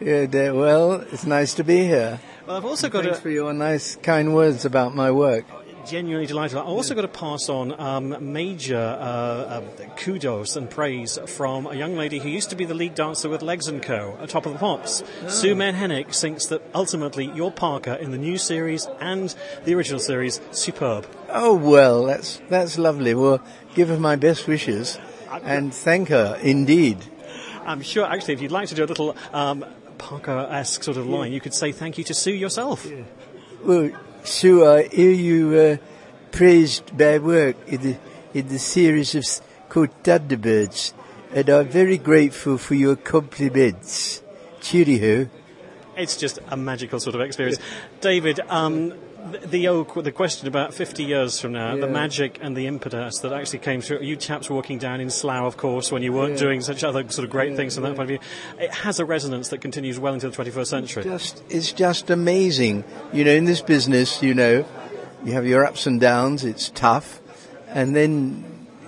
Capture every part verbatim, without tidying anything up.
Yeah, dear, well, it's nice to be here. Well, I've also and got thanks a... for your nice, kind words about my work. Genuinely delighted. I've also got to pass on um, major uh, uh, kudos and praise from a young lady who used to be the lead dancer with Legs and Co. at Top of the Pops. Oh. Sue Menhennick thinks that ultimately your Parker in the new series and the original series, superb. Oh, well, that's that's lovely. Well, give her my best wishes and thank her, indeed. I'm sure, actually, if you'd like to do a little um, Parker-esque sort of line, yeah. you could say thank you to Sue yourself. Yeah. Well, Sue, I hear you uh, praised my work in the, in the series of called Thunderbirds, and I'm very grateful for your compliments. Cheerio. It's just a magical sort of experience. David, um, the, the the question about fifty years from now, yeah. the magic and the impetus that actually came through, you chaps walking down in Slough, of course, when you weren't yeah. doing such other sort of great yeah, things from yeah. that point of view, it has a resonance that continues well into the twenty-first century. It's just, it's just amazing. You know, in this business, you know, you have your ups and downs, it's tough, and then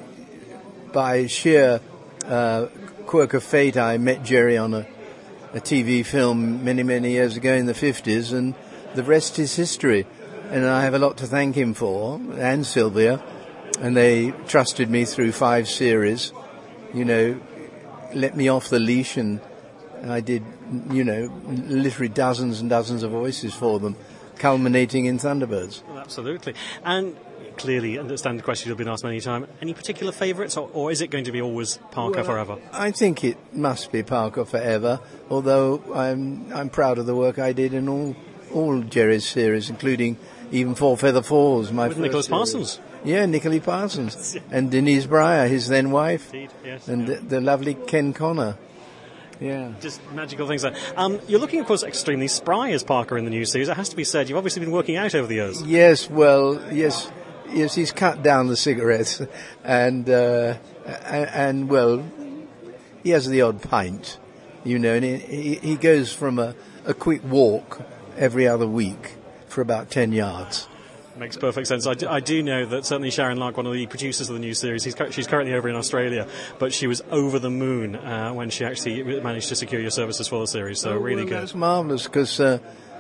by sheer uh, quirk of fate, I met Jerry on a, a T V film many, many years ago in the fifties, and the rest is history. And I have a lot to thank him for, and Sylvia, and they trusted me through five series, you know, let me off the leash, and I did, you know, literally dozens and dozens of voices for them, culminating in Thunderbirds. Well, absolutely. And clearly understand the question you've been asked many times. Any particular favourites, or, or is it going to be always Parker well, forever? I think it must be Parker forever, although I'm I'm proud of the work I did in all all Jerry's series, including even Four Feather Falls, my With first Nicholas series. Parsons. Yeah, Nicholas Parsons. And Denise Breyer, his then wife. Indeed, yes. And yeah. the, the lovely Ken Connor. Yeah. Just magical things there. Um, you're looking, of course, extremely spry as Parker in the new series. It has to be said, you've obviously been working out over the years. Yes, well, yes, yes, he's cut down the cigarettes. And, uh, and, and well, he has the odd pint, you know, and he, he goes from a, a quick walk every other week for about ten yards. Makes perfect sense. I do, I do know that certainly Sharon Lark, one of the producers of the new series, he's, she's currently over in Australia, but she was over the moon uh, when she actually managed to secure your services for the series, so oh, really well, good. That's marvellous, because uh,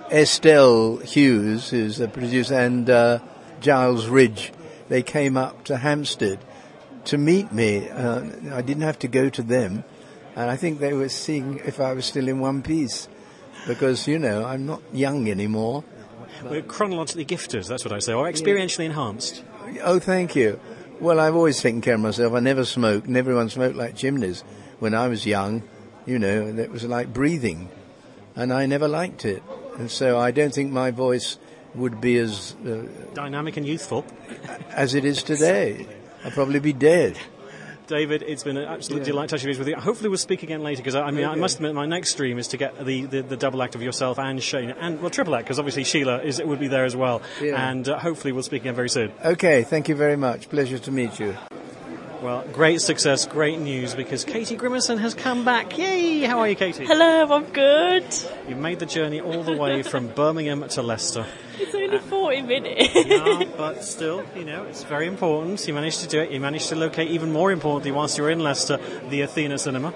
Estelle Hughes, who's the producer, and uh, Giles Ridge, they came up to Hampstead to meet me. Uh, I didn't have to go to them, and I think they were seeing if I was still in one piece, because, you know, I'm not young anymore. We're chronologically gifted, that's what I say, or experientially enhanced. Oh, thank you. Well, I've always taken care of myself. I never smoked, and everyone smoked like chimneys. When I was young, you know, it was like breathing, and I never liked it. And so I don't think my voice would be as... Uh, dynamic and youthful. as it is today. I'd probably be dead. David, it's been an absolute yeah. delight touching base with you. Hopefully we'll speak again later, because I, I mean, okay. I must admit my next stream is to get the, the, the double act of yourself and Shane, and, well, triple act, because obviously Sheila is would be there as well. Yeah. And uh, hopefully we'll speak again very soon. Okay, thank you very much. Pleasure to meet you. Well, great success, great news, because Katie Grimmerson has come back. Yay! How are you, Katie? Hello, I'm good. You made the journey all the way from Birmingham to Leicester. It's only forty minutes. Yeah, but still, you know, it's very important. You managed to do it. You managed to locate, even more importantly, whilst you were in Leicester, the Athena Cinema.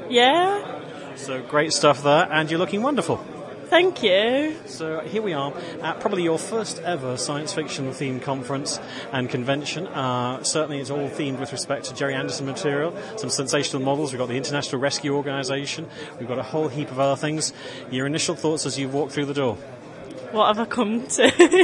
Yeah. So great stuff there, and you're looking wonderful. Thank you. So here we are at probably your first ever science fiction themed conference and convention. Uh, certainly it's all themed with respect to Jerry Anderson material, some sensational models. We've got the International Rescue Organisation. We've got a whole heap of other things. Your initial thoughts as you walk through the door? What have I come to?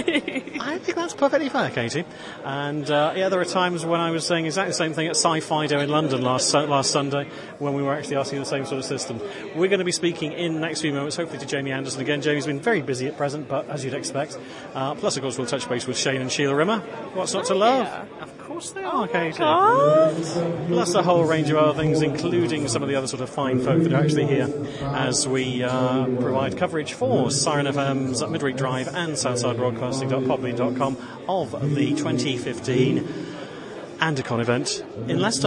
I think that's perfectly fair, Katie. And uh, yeah, there are times when I was saying exactly the same thing at Sci-Fido in London last last Sunday, when we were actually asking the same sort of system. We're going to be speaking in the next few moments, hopefully to Jamie Anderson again. Jamie's been very busy at present, but as you'd expect. Uh, plus, of course, we'll touch base with Shane and Sheila Rimmer. What's not to love? Yeah. Of course they are, Oh Katie. God. Plus a whole range of other things, including some of the other sort of fine folk that are actually here as we uh, provide coverage for Siren F M's Midweek Drive and Southside Broadcasting dot podbean dot com of the twenty fifteen Andacon event in Leicester.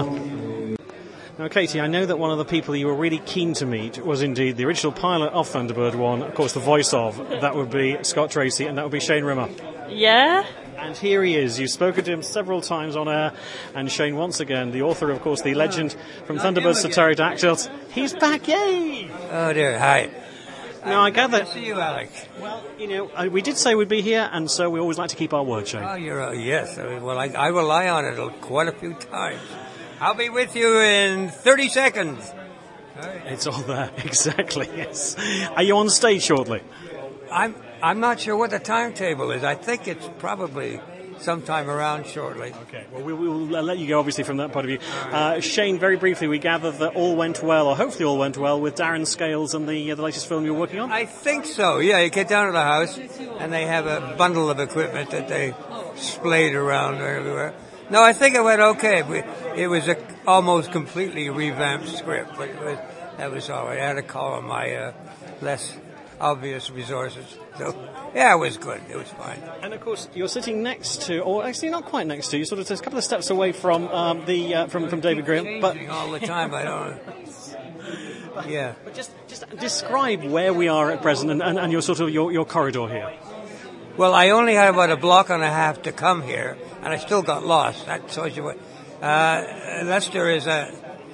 Now, Katie, I know that one of the people you were really keen to meet was indeed the original pilot of Thunderbird one, of course the voice of, that would be Scott Tracy, and that would be Shane Rimmer. Yeah. And here he is. You've spoken to him several times on air, and Shane, once again, the author, of course, the legend from Thunderbirds to Pterodactyls. He's back, yay! Oh dear, hi. Now, I gather... Good to see you, Alex. Well, you know, uh, we did say we'd be here, and so we always like to keep our word, Shane. Oh, you're, uh, yes. I mean, well, I, I rely on it quite a few times. I'll be with you in thirty seconds. All right. It's all there, exactly, yes. Are you on stage shortly? I'm, I'm not sure what the timetable is. I think it's probably sometime around shortly. Okay, well, we will let you go, obviously, from that point of view. Uh, Shane, very briefly, we gather that all went well, or hopefully all went well, with Darren Scales and the uh, the latest film you're working on? I think so, yeah. You get down to the house, and they have a bundle of equipment that they splayed around everywhere. No, I think it went okay. We, it was a almost completely revamped script, but it was, that was all right. I had to call on my uh, less obvious resources. So, yeah, it was good. It was fine. And, of course, you're sitting next to, or actually not quite next to, you're sort of just a couple of steps away from um, the uh, from, from David Graham. But all the time, I don't Yeah. But just, just describe where we are at present and, and, and your sort of your, your corridor here. Well, I only had about a block and a half to come here, and I still got lost. That shows you what. Uh, Leicester is a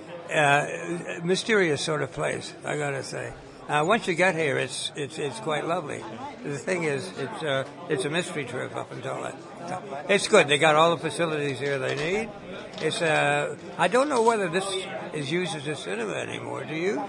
uh, mysterious sort of place, I gotta say. Uh, once you get here, it's it's it's quite lovely. The thing is, it's uh, it's a mystery trip up until that. It's good. They got all the facilities here they need. It's uh, I don't know whether this is used as a cinema anymore. Do you?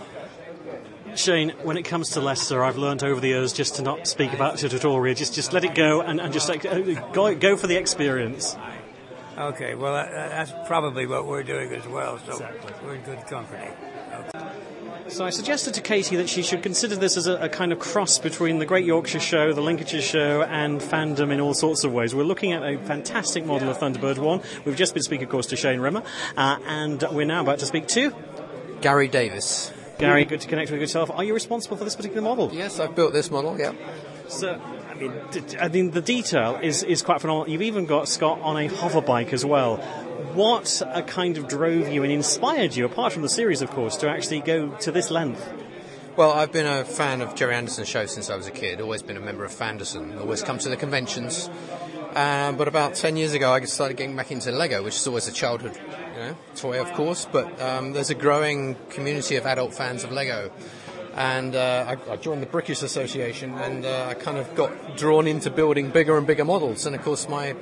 Shane, when it comes to Leicester, I've learnt over the years just to not speak about it at all, really. Just, just let it go and, and just like, uh, go, go for the experience. Okay, well, that, that's probably what we're doing as well, so exactly. We're in good company. Okay. So I suggested to Katie that she should consider this as a, a kind of cross between the Great Yorkshire Show, the Lincolnshire Show, and fandom in all sorts of ways. We're looking at a fantastic model of Thunderbird one. We've just been speaking, of course, to Shane Rimmer, uh, and we're now about to speak to... Gary Davis. Gary, good to connect with yourself. Are you responsible for this particular model? Yes, I've built this model, yeah. So, I mean, d- I mean the detail is, is quite phenomenal. You've even got Scott on a hover bike as well. What uh, kind of drove you and inspired you, apart from the series, of course, to actually go to this length? Well, I've been a fan of Jerry Anderson's show since I was a kid, always been a member of Fanderson, always come to the conventions. Um, but about ten years ago, I started getting back into Lego, which is always a childhood you know, toy, of course, but um, there's a growing community of adult fans of Lego. And uh, I, I joined the Brickish Association, and uh, I kind of got drawn into building bigger and bigger models. And, of course, my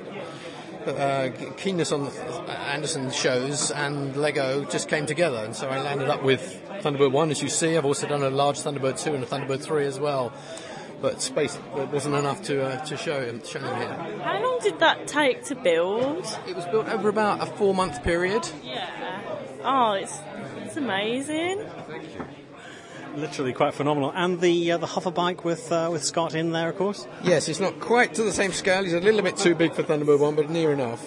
uh, keenness on Anderson shows and Lego just came together. And so I landed up with Thunderbird one, as you see. I've also done a large Thunderbird two and a Thunderbird three as well. But space wasn't enough to uh, to show him, show him here. How long did that take to build? It was built over about a four-month period. Yeah. Oh, it's it's amazing. Thank you. Literally quite phenomenal. And the uh, the hover bike with uh, with Scott in there, of course? Yes, it's not quite to the same scale. He's a little bit too big for Thunderbird one, but near enough.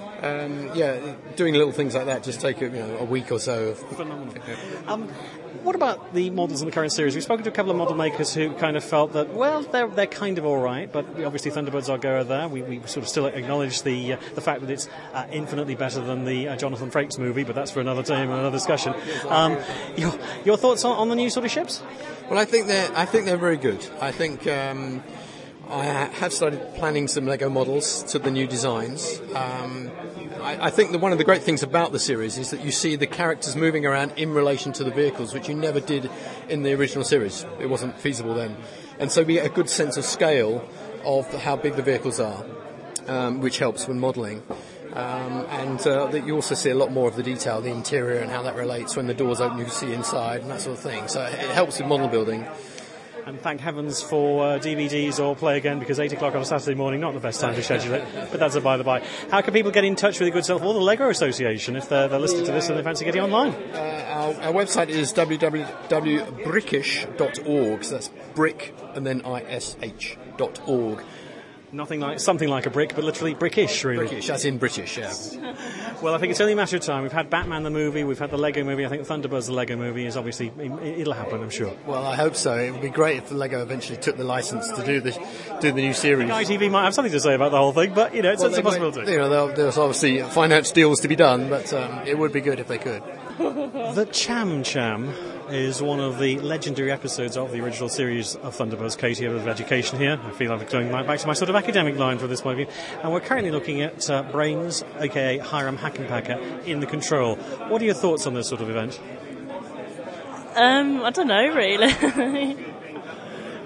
Um, yeah, doing little things like that just take you know, a week or so. Phenomenal. Um, what about the models in the current series? We've spoken to a couple of model makers who kind of felt that, well, they're they're kind of all right, but obviously Thunderbird's our goer there. We, we sort of still acknowledge the uh, the fact that it's uh, infinitely better than the uh, Jonathan Frakes movie, but that's for another time and another discussion. Um, your your thoughts on, on the new sort of ships? Well, I think they're I think they're very good. I think. Um, I have started planning some Lego models to the new designs. Um, I, I think that one of the great things about the series is that you see the characters moving around in relation to the vehicles, which you never did in the original series. It wasn't feasible then. And so we get a good sense of scale of how big the vehicles are, um, which helps when modelling. Um, and uh, that you also see a lot more of the detail, the interior, and how that relates. When the doors open, you can see inside and that sort of thing. So it helps with model building. And thank heavens for uh, D V Ds or Play Again, because eight o'clock on a Saturday morning, not the best time to schedule it, but that's a by the by. How can people get in touch with your good self or the Lego Association if they're, they're listening to this and they fancy getting online? Uh, our, our website is w w w dot brickish dot org, so that's brick and then I S H dot org. Nothing like, something like a brick, but literally brickish, really. Brickish, as in British, yeah. Well, I think it's only a matter of time. We've had Batman the movie, we've had the Lego movie. I think Thunderbirds the Lego movie is obviously, it'll happen, I'm sure. Well, I hope so. It would be great if the Lego eventually took the license to do the do the new series. I T V might have something to say about the whole thing, but, you know, it's, well, it's a possibility. Might, you know, there's obviously finance deals to be done, but um, it would be good if they could. The Cham Cham is one of the legendary episodes of the original series of Thunderbirds. Katie, of Education here. I feel like going back to my sort of academic line from this point of view. And we're currently looking at uh, Brains, aka Hiram Hackenpacker, in the control. What are your thoughts on this sort of event? Um, I don't know, really.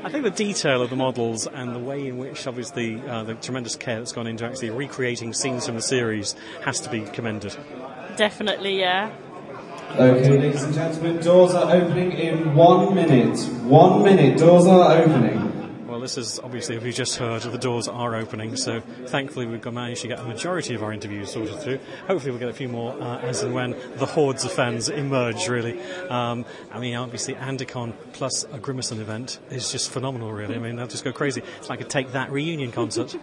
I think the detail of the models and the way in which, obviously, uh, the tremendous care that's gone into actually recreating scenes from the series has to be commended. Definitely, yeah. Okay, ladies and gentlemen, doors are opening in one minute. One minute, doors are opening. Well, this is obviously, we just heard, the doors are opening, so thankfully we've managed to get a majority of our interviews sorted through. Hopefully we'll get a few more uh, as and when the hordes of fans emerge, really. Um, I mean, obviously, Andicon plus a Grimacin event is just phenomenal, really. I mean, they'll just go crazy. It's like a Take That reunion concert.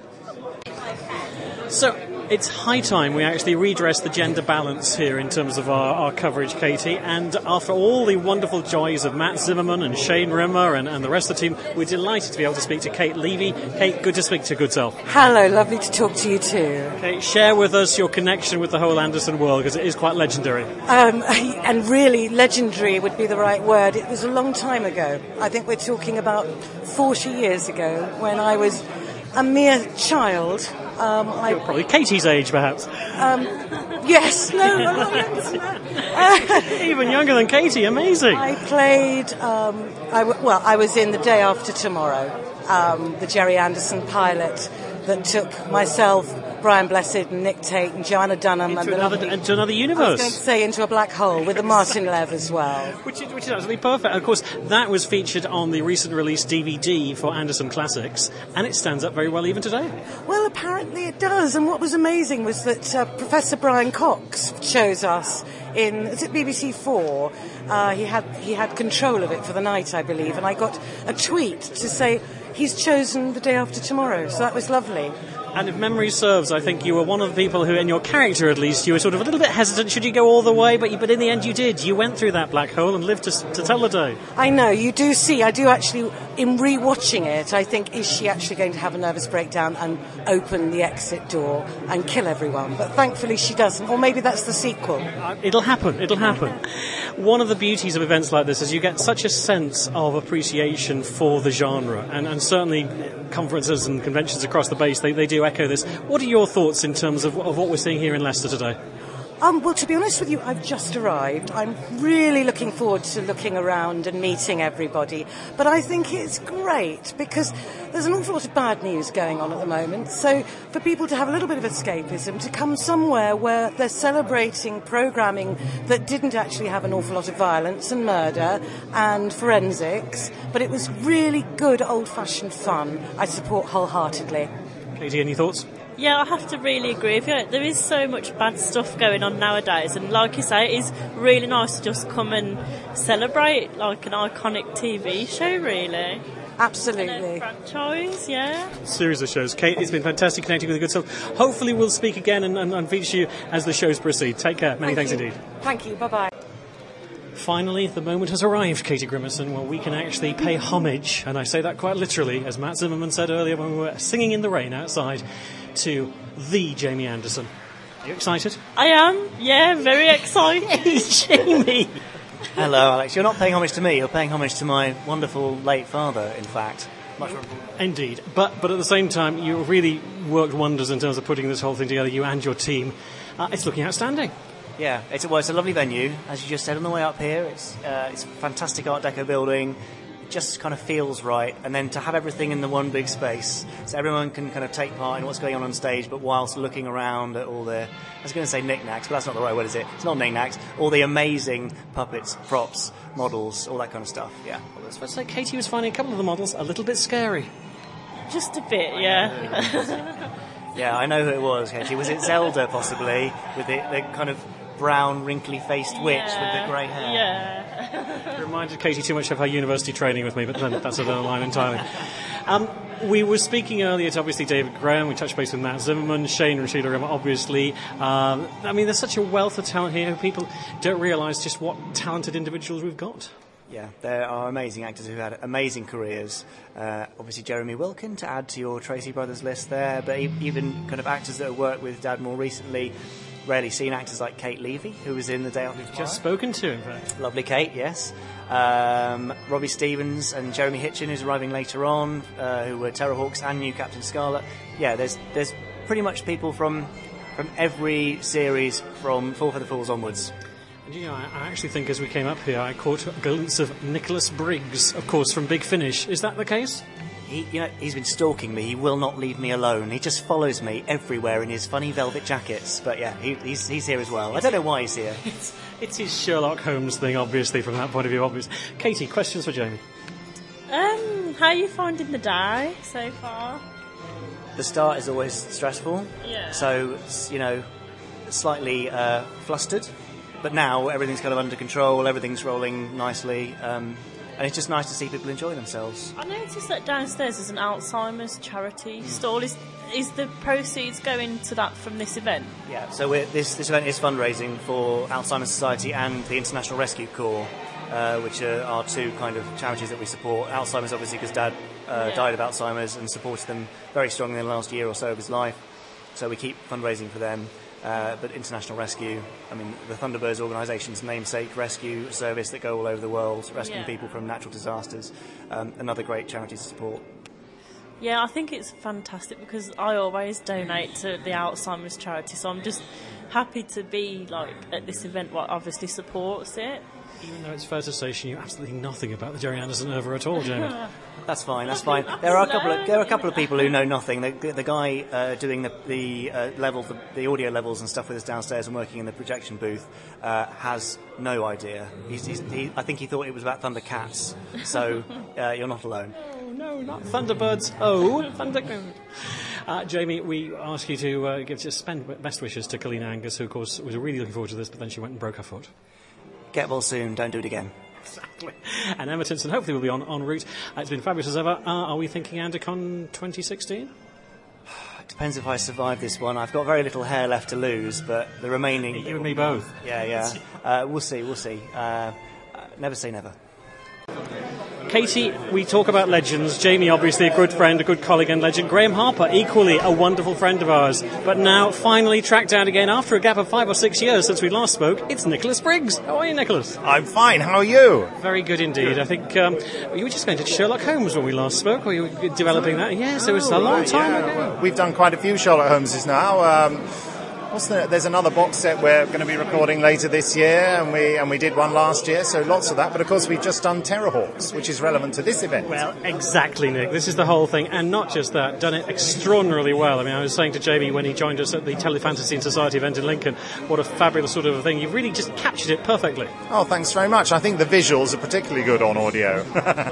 So, it's high time we actually redress the gender balance here in terms of our, our coverage, Katie. And after all the wonderful joys of Matt Zimmerman and Shane Rimmer and, and the rest of the team, we're delighted to be able to speak to Kate Levy. Kate, good to speak to your good self. Hello, lovely to talk to you too. Kate, share with us your connection with the whole Anderson world, because it is quite legendary. Um, and really, legendary would be the right word. It was a long time ago. I think we're talking about forty years ago, when I was a mere child. Um, I, Probably Katie's age, perhaps. Um, yes, no, I'm not younger than that. Even younger than Katie, amazing. I played, um, I w- well, I was in The Day After Tomorrow, um, the Jerry Anderson pilot that took myself, Brian Blessed and Nick Tate and Joanna Dunham Into and the another, lovely, into another I was universe. going to say into a black hole with the Martin Lev as well. Which is, which is absolutely perfect. Of course, that was featured on the recent released D V D for Anderson Classics, and it stands up very well even today. Well, apparently it does. And what was amazing was that uh, Professor Brian Cox chose us in, is it B B C four? Uh, he had he had control of it for the night, I believe, and I got a tweet to say he's chosen The Day After Tomorrow. So that was lovely. And if memory serves, I think you were one of the people who, in your character at least, you were sort of a little bit hesitant, should you go all the way, but you, but in the end you did. You went through that black hole and lived to, to tell the day. I know, you do see, I do actually, in re-watching it, I think, is she actually going to have a nervous breakdown and open the exit door and kill everyone? But thankfully she doesn't, or maybe that's the sequel. Uh, it'll happen, it'll happen. One of the beauties of events like this is you get such a sense of appreciation for the genre, and, and certainly conferences and conventions across the base, they, they do echo this. What are your thoughts in terms of, of what we're seeing here in Leicester today? Um, well, to be honest with you, I've just arrived. I'm really looking forward to looking around and meeting everybody. But I think it's great because there's an awful lot of bad news going on at the moment. So for people to have a little bit of escapism, to come somewhere where they're celebrating programming that didn't actually have an awful lot of violence and murder and forensics, but it was really good old-fashioned fun, I support wholeheartedly. Katie, any thoughts? Yeah, I have to really agree with you. There is so much bad stuff going on nowadays, and like you say, it is really nice to just come and celebrate like an iconic T V show, really. Absolutely. And a franchise, yeah. Series of shows. Kate, it's been fantastic connecting with your good self. Hopefully we'll speak again and, and, and feature you as the shows proceed. Take care. Many Thank thanks you. indeed. Thank you. Bye-bye. Finally, the moment has arrived, Katie Grimacin, where we can actually pay homage, and I say that quite literally, as Matt Zimmerman said earlier when we were singing in the rain outside, to the Jamie Anderson. Are you excited? I am, yeah, very excited. Hey, Jamie! Hello, Alex. You're not paying homage to me, you're paying homage to my wonderful late father, in fact. Much more important. Indeed. But, but at the same time, you really worked wonders in terms of putting this whole thing together, you and your team. Uh, it's looking outstanding. Yeah, it's, well, it's a lovely venue, as you just said on the way up here. It's uh, it's a fantastic Art Deco building. It just kind of feels right. And then to have everything in the one big space, so everyone can kind of take part in what's going on on stage, but whilst looking around at all the, I was going to say knickknacks, but that's not the right word, is it? It's not knickknacks. All the amazing puppets, props, models, all that kind of stuff, yeah. Well, let's say Katie was finding a couple of the models a little bit scary. Just a bit, yeah. Yeah, I know who it was, Katie. Was it Zelda, possibly, with the, the kind of brown, wrinkly-faced witch yeah. with the grey hair? Yeah. It reminded Katie too much of her university training with me, but then that's another line entirely. Um, we were speaking earlier to obviously David Graham, we touched base with Matt Zimmerman, Shane and Sheila Rimmer, obviously. Um, I mean, there's such a wealth of talent here, people don't realise just what talented individuals we've got. Yeah, there are amazing actors who've had amazing careers. Uh, obviously, Jeremy Wilkin, to add to your Tracy Brothers list there, but e- even kind of actors that have worked with Dad more recently. Rarely seen actors like Kate Levy, who was in The Day After Tomorrow. Just spoken to, in fact. Lovely Kate, yes. Um, Robbie Stevens and Jeremy Hitchin, who's arriving later on, uh, who were Terrorhawks and new Captain Scarlet. Yeah, there's there's pretty much people from from every series from Fall for the Fools onwards. And, you know, I, I actually think as we came up here, I caught a glimpse of Nicholas Briggs, of course, from Big Finish. Is that the case? He, you know, he's been stalking me. He will not leave me alone. He just follows me everywhere in his funny velvet jackets. But yeah, he, he's he's here as well. I don't know why he's here. It's, it's his Sherlock Holmes thing, obviously, from that point of view. Obvious. Katie, questions for Jamie? Um, how are you finding the day so far? The start is always stressful. Yeah. So, you know, slightly uh, flustered. But now everything's kind of under control. Everything's rolling nicely. Um, And it's just nice to see people enjoy themselves. I noticed that downstairs is an Alzheimer's charity stall. Is is the proceeds going to that from this event? Yeah, so we're, this, this event is fundraising for Alzheimer's Society and the International Rescue Corps, uh, which are our two kind of charities that we support. Alzheimer's, obviously, because Dad uh, Yeah. died of Alzheimer's and supported them very strongly in the last year or so of his life. So we keep fundraising for them. Uh, but International Rescue, I mean, the Thunderbirds organisation's namesake rescue service that go all over the world, rescuing Yeah. people from natural disasters. Um, another great charity to support. Yeah, I think it's fantastic because I always donate to the Alzheimer's charity, so I'm just happy to be like at this event what obviously supports it. Even though it's fair to say she knew absolutely nothing about the Jerry Anderson over at all, Jamie. That's fine. That's fine. There are a couple of there are a couple of people who know nothing. The, the, the guy uh, doing the the uh, level, the, the audio levels and stuff with us downstairs and working in the projection booth uh, has no idea. He's, he's, he, I think he thought it was about Thundercats. So uh, you're not alone. Oh, no, not Thunderbirds. Oh, Thunderbirds. Uh, Jamie, we ask you to uh, give just spend best wishes to Kalina Angus, who, of course, was really looking forward to this, but then she went and broke her foot. Get well soon. Don't do it again. Exactly. And Emma Tinson hopefully will be on, en route. Uh, it's been fabulous as ever. Uh, are we thinking Andacon twenty sixteen? It depends if I survive this one. I've got very little hair left to lose, but the remaining... You and me both. Yeah, yeah. Uh, we'll see, we'll see. Uh, uh, never say never. Katie, we talk about legends. Jamie, obviously a good friend, a good colleague and legend. Graham Harper, equally a wonderful friend of ours. But now, finally tracked down again after a gap of five or six years since we last spoke, it's Nicholas Briggs. How are you, Nicholas? I'm fine. How are you? Very good indeed. I think um, you were just going to Sherlock Holmes when we last spoke, or you were developing that? Yes, it was a long Right, time yeah. ago. We've done quite a few Sherlock Holmeses now. Um, what's the, there's another box set we're going to be recording later this year, and we and we did one last year, so lots of that. But of course, we've just done Terrorhawks, which is relevant to this event. Well, exactly, Nick. This is the whole thing. And not just that, done it extraordinarily well. I mean, I was saying to Jamie when he joined us at the Telefantasy and Society event in Lincoln, what a fabulous sort of a thing. You've really just captured it perfectly. Oh, thanks very much. I think the visuals are particularly good on audio.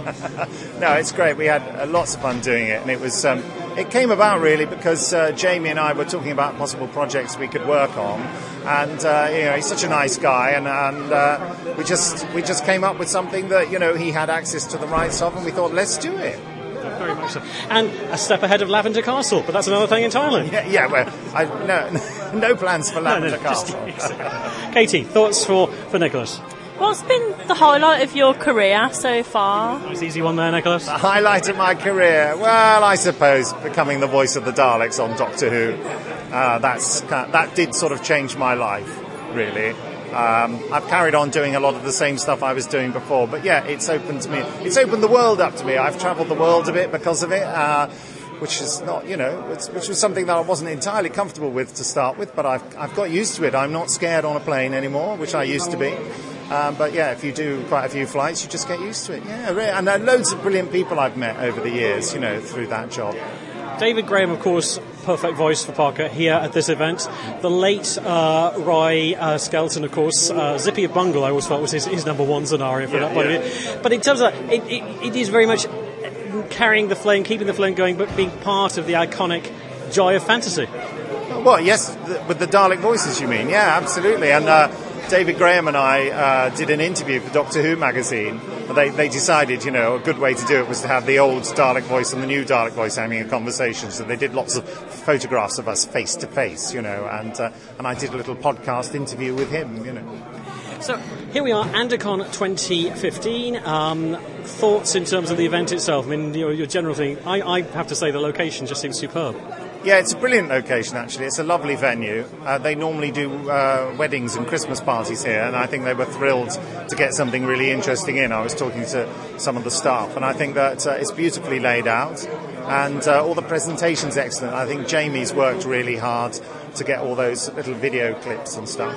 No, it's great. We had uh, lots of fun doing it, and it was um, it came about really because uh, Jamie and I were talking about possible projects we could work on, and uh, you know, he's such a nice guy, and, and uh, we just we just came up with something that, you know, he had access to the rights of, and we thought, let's do it. Very much so. And a step ahead of Lavender Castle, but that's another thing entirely. Yeah, yeah well, I, no, no plans for Lavender no, no, just- Castle. Katie, thoughts for, for Nicholas? What's been the highlight of your career so far? Nice easy one there, Nicholas. The highlight of my career, well, I suppose becoming the voice of the Daleks on Doctor Who. Uh, that's that did sort of change my life, really. Um, I've carried on doing a lot of the same stuff I was doing before, but yeah, it's opened to me. It's opened the world up to me. I've travelled the world a bit because of it, uh, which is not, you know, it's, which was something that I wasn't entirely comfortable with to start with, but I've I've got used to it. I'm not scared on a plane anymore, which I used to be. Um, but yeah, if you do quite a few flights, you just get used to it. Yeah, really. And there are loads of brilliant people I've met over the years, you know, through that job. David Graham, of course, perfect voice for Parker here at this event. The late uh, Roy uh, Skelton, of course, uh, Zippy of Bungle, I always felt was his, his number one scenario for Yeah, that point yeah. of view. But in terms of that, it, it, it is very much carrying the flame, keeping the flame going, but being part of the iconic joy of fantasy. Well, yes, th- with the Dalek voices, you mean? Yeah, absolutely. And uh, David Graham and I uh, did an interview for Doctor Who magazine. They, they decided, you know, a good way to do it was to have the old Dalek voice and the new Dalek voice having a conversation. So they did lots of photographs of us face to face, you know, and uh, and I did a little podcast interview with him, you know. So here we are, Andacon twenty fifteen. Um, thoughts in terms of the event itself? I mean, your, your general thing. I, I have to say the location just seems superb. Yeah, it's a brilliant location, actually. It's a lovely venue. Uh, they normally do uh, weddings and Christmas parties here, and I think they were thrilled to get something really interesting in. I was talking to some of the staff, and I think that uh, it's beautifully laid out, and uh, all the presentation's excellent. I think Jamie's worked really hard to get all those little video clips and stuff.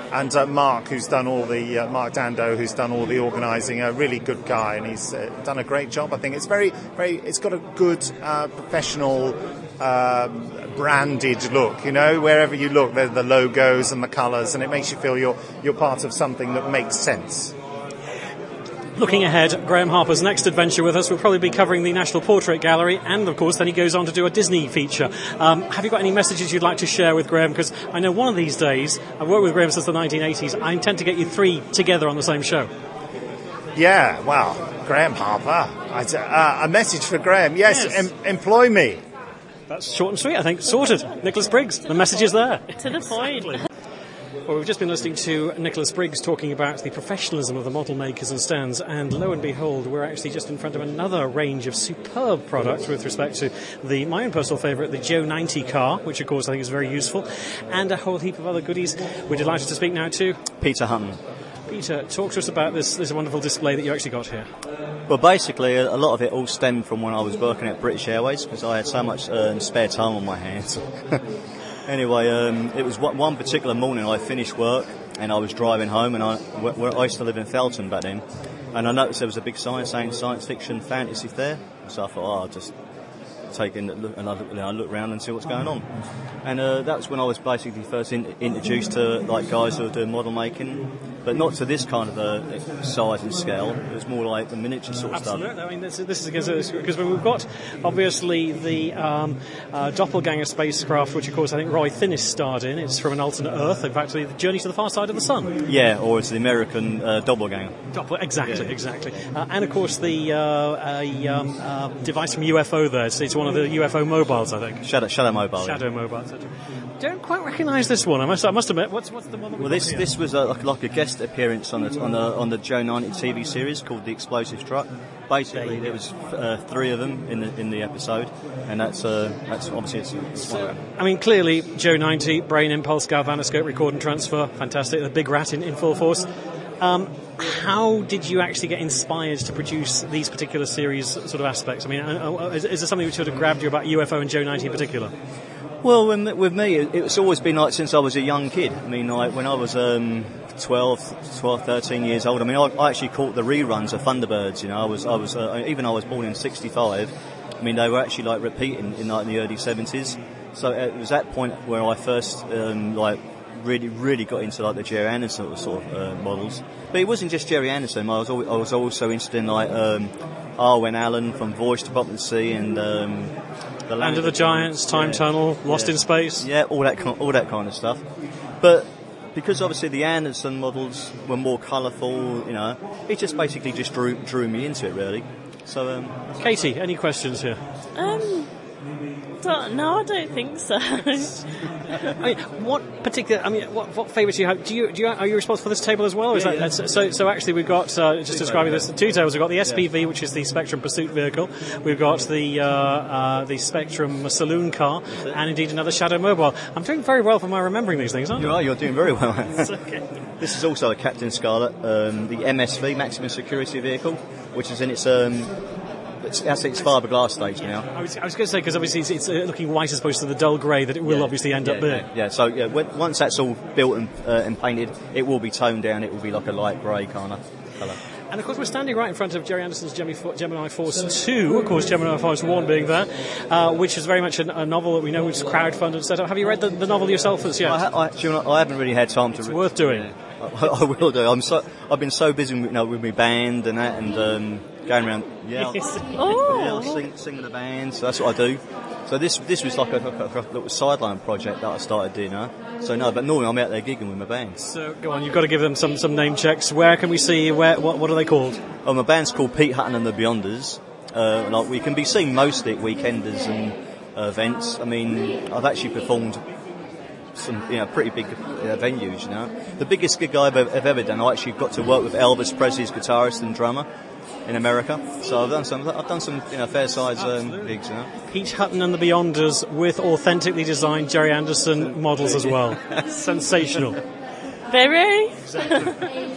and uh, Mark, who's done all the uh, Mark Dando, who's done all the organising, a really good guy, and he's uh, done a great job. I think it's very, very. It's got a good uh, professional. Um, branded look, you know, wherever you look, there are the logos and the colours, and it makes you feel you're you're part of something that makes sense. Looking ahead, Graham Harper's next adventure with us will probably be covering the National Portrait Gallery, and of course then he goes on to do a Disney feature. Um, have you got any messages you'd like to share with Graham? Because I know one of these days, I've worked with Graham since the nineteen eighties, I intend to get you three together on the same show. Yeah, well, Graham Harper. I, uh, a message for Graham. Yes, yes. Em- employ me. That's short and sweet, I think. Sorted. Nicholas Briggs, the message is there. To the point. Well, we've just been listening to Nicholas Briggs talking about the professionalism of the model makers and stands, and lo and behold, we're actually just in front of another range of superb products with respect to the my own personal favourite, the Joe ninety car, which of course I think is very useful, and a whole heap of other goodies. We're delighted to speak now to Peter Hutton. Peter, talk to us about this, this wonderful display that you actually got here. Well, basically, a lot of it all stemmed from when I was working at British Airways, because I had so much um, spare time on my hands. Anyway, um, it was one particular morning I finished work and I was driving home, and I, where I used to live in Felton back then, and I noticed there was a big sign saying science fiction fantasy fair, so I thought, oh, I'll just take in look, and I look, I look around and see what's going on. And uh, that was when I was basically first in, introduced to like guys who were doing model making, but not to this kind of a size and scale. It was more like the miniature sort of Absolutely. stuff. I mean, this, this is because we've got obviously the um, uh, Doppelganger spacecraft, which of course I think Roy Thinnis starred in. It's from an alternate Earth, in fact, the journey to the far side of the sun. Yeah, or it's the American uh, Doppelganger. Doppel, exactly, Yeah. exactly. Uh, and of course the uh, a, um, uh, device from U F O there. It's, it's one of the U F O mobiles, I think. Shadow, Shadow Mobile. Shadow yeah. Mobile, et cetera. Don't quite recognise this one. I must, I must admit. What's, what's the one that we Well, got this here? this was a, like, like a guest appearance on the on the on the Joe ninety T V series called The Explosive Truck. Basically, there was uh, three of them in the in the episode, and that's uh, that's obviously it's, it's one of them. I mean, clearly, Joe ninety, brain impulse, galvanoscope, record and transfer, fantastic. The big rat in, in full force. Um, how did you actually get inspired to produce these particular series sort of aspects? I mean, uh, uh, is, is there something which sort of grabbed you about U F O and Joe ninety in particular? Well, with, with me, it, it's always been like since I was a young kid. I mean, like when I was um, twelve, twelve, thirteen years old. I mean, I, I actually caught the reruns of Thunderbirds. You know, I was, I was, uh, even though I was born in sixty-five. I mean, they were actually like repeating in like the early seventies. So it was that point where I first um, like really, really got into like the Jerry Anderson sort of uh, models. But it wasn't just Jerry Anderson. I was, always, I was also interested in like um, Arwen Allen from Voyage to Bottom of the Sea and. Um, The Land of the Giants, Time yeah. Tunnel, Lost yeah. in Space. Yeah, all that kind, all that kind of stuff. But because obviously the Anderson models were more colourful, you know, it just basically just drew drew me into it really. So, um, Katie, any questions here? Um, don't, no, I don't think so. I mean, what particular? I mean, what, what favourites do you have? Do you, do you are you responsible for this table as well? Or is Yeah, that, yeah. that's- So, so actually, we've got uh, just describing this. Two tables. We've got the S P V, which is the Spectrum Pursuit Vehicle. We've got the uh, uh, the Spectrum Saloon Car, and indeed another Shadow Mobile. I'm doing very well for my remembering these things, aren't you are, you're doing very well. It's okay. This is also a Captain Scarlet, um, the M S V, Maximum Security Vehicle, which is in its um, it's, that's its fiberglass stage now. I was, I was going to say, because obviously it's, it's uh, looking white as opposed to the dull grey that it will Yeah. obviously end yeah, up being. Yeah, yeah. So yeah, when, once that's all built and, uh, and painted, it will be toned down. It will be like a light grey kind of colour. And of course, we're standing right in front of Jerry Anderson's Gemini, Gemini Force two, of course, Gemini Force one being there, uh, which is very much a, a novel that we know is crowdfunded and set up. Have you read the, the novel yourself as yet? I, ha- I, actually, I haven't really had time to. It's re- worth doing. Yeah. I, I will do. I'm so. I've been so busy, you know, with my band and that, and um, going around. Yeah, Oh. yeah, I'll sing, sing in the band. So that's what I do. So this this was like a, a, a little sideline project that I started doing. Huh? So no, but normally I'm out there gigging with my band. So go on, you've got to give them some, some name checks. Where can we see? Where what what are they called? Oh, my band's called Pete Hutton and the Beyonders. Uh, like we can be seen mostly at weekenders and uh, events. I mean, I've actually performed some, you know, pretty big uh, venues. You know, the biggest gig I've ever, I've ever done, I actually got to work with Elvis Presley's guitarist and drummer in America. So I've done some, I've done some, you know, fair size um, gigs. You know, Pete Hutton and the Beyonders with authentically designed Jerry Anderson models as well. Sensational. Very. Exactly.